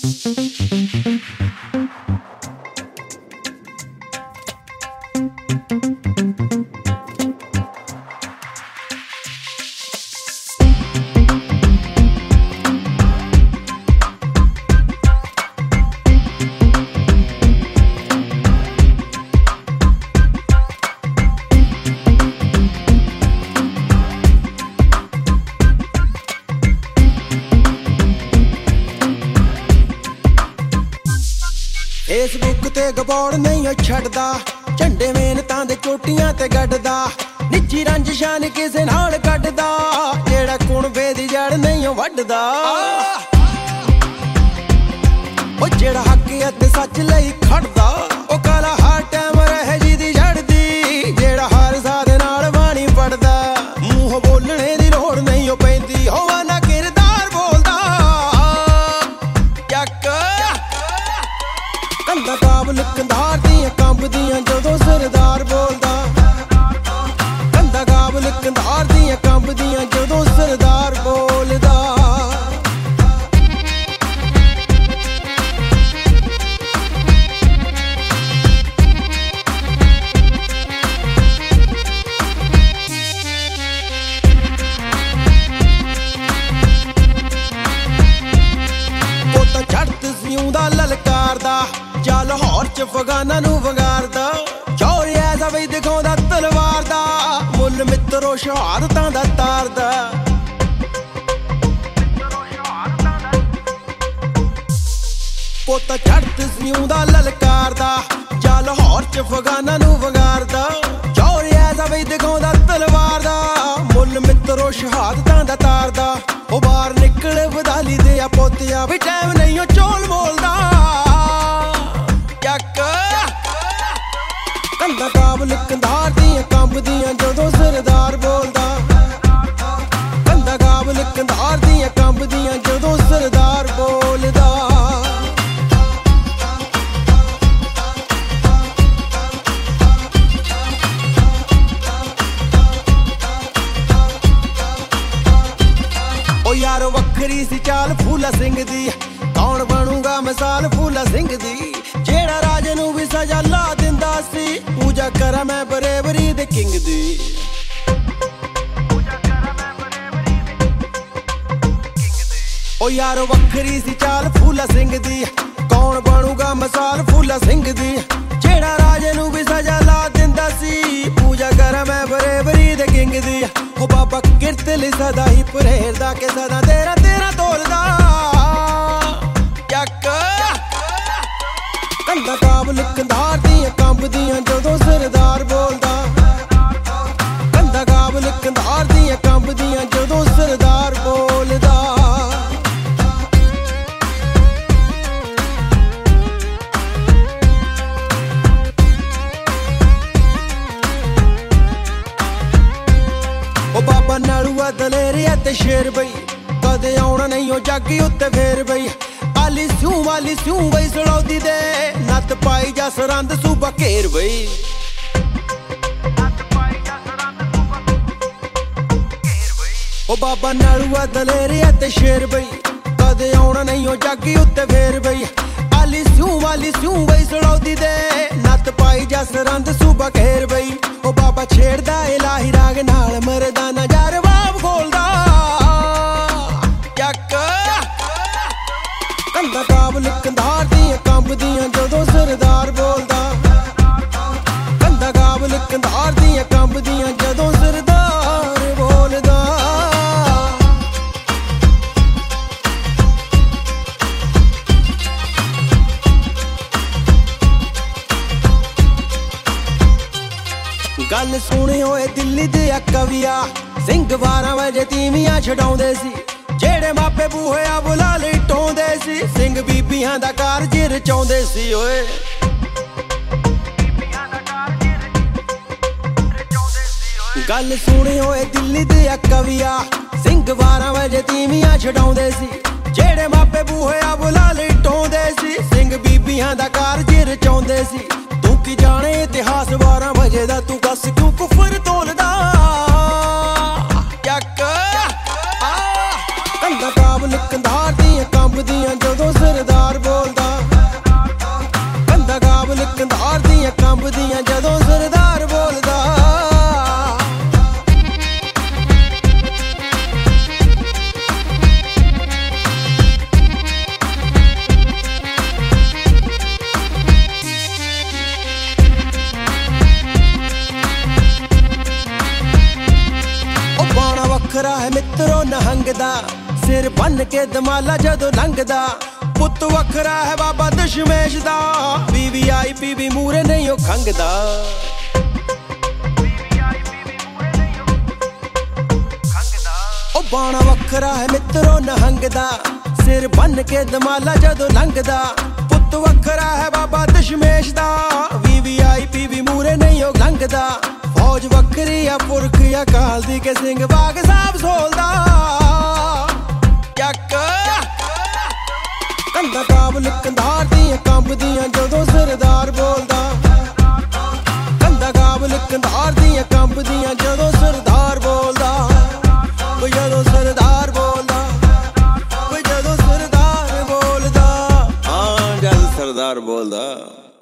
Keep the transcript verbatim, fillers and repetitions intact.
Facebook ते गबौड़ नहीं छड्डदा, झंडे मेहनतां दे चोटियां ते गड्डदा, निजी रंजिशां नी किसे नाल कड्डदा, जेड़ा कुणबे दी जड़ नहीं वड्डदा। ओ जेड़ा हक अते सच लई खड़दा, ओ काला हर टाइम रहे जी दी जड़दी, जेड़ा हर साथ नाल बाणी पढ़दा, मूंह बोलणे दी लोड़ नहीं ओ पैंदी, होवा ना किरदार बोलदा। जक कंधा काबल कंधार दियां कंबदियां जदों सरदार बोलदा, कंधा काबल कंधार दियां कंबदियां जदों सरदार बोलदा। पोता झड़त सिउंदा ललकारदा, जा लाहौर च फगाना नू वंगारदा, चौर ऐसा बई दिखाउंदा तलवार दा, मुल मित्रो शहादतां दा तारदा। पोता झड़त सिउंदा ललकारदा, जा लाहौर च फगाना नू वंगारदा, चौर ऐसा बई दिखाउंदा तलवार दा, मुल मित्रो शहादतां दा तारदा। ओ बाहर निकल वधाली दे आ पोतिया, भी टाइम नहीं ओ चौल बोलदा। कंधा काबल कंधार दियां कंबदियां जदों सरदार बोलदा, कंधा काबल कंधार दियां कंबदियां जदों सरदार बोलदा। ओ यारो वखरी सी चाल फूला सिंह दी, कौन बनूगा मिसाल फूला सिंह दी, जेड़ा राजे नू भी सजा ला दिंदा सी, पूजा करा मैं बरेबरी दे किंग दी। ओ यारो वखरी सी चाल फूला सिंह दी, कौन बनूगा मिसाल फूला सिंह दी, जेड़ा राजे नू भी सजा ला दिंदा सी, पूजा करा मैं बरेबरी दे किंग दी। ओ बाबा किरत लई सदा ही परहेरदा, के सदा तेरा तेरा तोलदा। कंधा काबल कंधार दियां कंबदियां जदों सरदार बोलदा, कंधा काबल कंधार दियां कंबदियां जदों सरदार बोलदा। ओ बाबा नालूआ दलेरिया ते शेर बई, कदे आउणा नहीं ओ जग उत्ते फेर बई, आली सूं वाली सूं बई सड़ौदी दे, नत पाई जा सरंद सूबा घेर बई। ओ बाबा नालूआ दलेरिया ते शेर बई, कदे आउणा नहीं ओ जग उत्ते फेर बई, आली सूं वाली सूं बई सड़ौदी दे, नत पाई जा सरंद सूबा घेर बई। ओ बाबा छेड़दा इलाही राग नाल मरदाना जा रबाब खोलदा। कंधा काबल कंधार दियां कंबदियां जदों सरदार बोलदा, कंधा काबल कंधार दियां कंबदियां जदों सरदार बोलदा। गल सुनी होए दिल्ली दे कविया, सिंह बारां बजे तीवियां छडाउंदे सी, जेड़े मापे बूहे बुला लई टोंदे सी, सिंह बीबियां दा कारज रचाउंदे सी। ओए गल सुनी होए दिल्ली दे कविया, सिंह बारां बजे तीवियां छडाउंदे सी, जेड़े मापे बूहे बुला लई टोंदे सी, सिंह बीबियां दा कारज रचाउंदे सी। तू की जाने इतिहास बारां बजे दा, तू दस क्यों कुफर तोलदा। कंधा काबल कंधार दियां कंबदियां जदों सरदार ਮਿੱਤਰੋ ਨਹੰਗ ਦਾ ਸਿਰ ਬੰਨ ਕੇ ਦਮਾਲਾ ਜਦੋਂ ਲੰਘਦਾ ਪੁੱਤ ਵੱਖਰਾ ਹੈ ਬਾਬਾ ਦਸ਼ਮੇਸ਼ ਦਾ ਵੀ ਵੀ ਆਈ ਪੀ ਵੀ ਮੂਰੇ ਨਹੀਂ ਉਹ ਖੰਗਦਾ ਉਹ ਬਾਣਾ ਵੱਖਰਾ ਹੈ ਮਿੱਤਰੋ ਨਹੰਗ ਦਾ ਸਿਰ ਬੰਨ ਕੇ ਦਮਾਲਾ ਜਦੋਂ ਲੰਘਦਾ ਪੁੱਤ ਵੱਖਰਾ ਹੈ ਬਾਬਾ ਦਸ਼ਮੇਸ਼ ਦਾ ਵੀ ਵੀ ਆਈ ਪੀ ਵੀ ਮੂਰੇ ਨਹੀਂ ਉਹ ਲੰਘਦਾ ਫੌਜ ਵੱਖਰੀ ਆ ਪੁਰਖ ਅਕਾਲ ਦੀ ਕੇ ਸਿੰਘ ਬਾਗ ਸਾਹਿਬ ਸੋਲਦਾ ਚੱਕ ਕੰਧਾਂ ਕਾਬਲ ਕੰਧਾਰ ਦੀਆਂ ਕੰਬਦੀਆਂ ਜਦੋਂ ਸਰਦਾਰ ਬੋਲਦਾ ਕੰਧਾਂ ਕਾਬਲ ਕੰਧਾਰ ਦੀਆਂ ਕੰਬਦੀਆਂ ਜਦੋਂ ਸਰਦਾਰ ਬੋਲਦਾ ਓ ਜਦੋਂ ਸਰਦਾਰ ਬੋਲਦਾ ਓ ਜਦੋਂ ਸਰਦਾਰ ਬੋਲਦਾ ਹਾਂ ਜਦ ਸਰਦਾਰ ਬੋਲਦਾ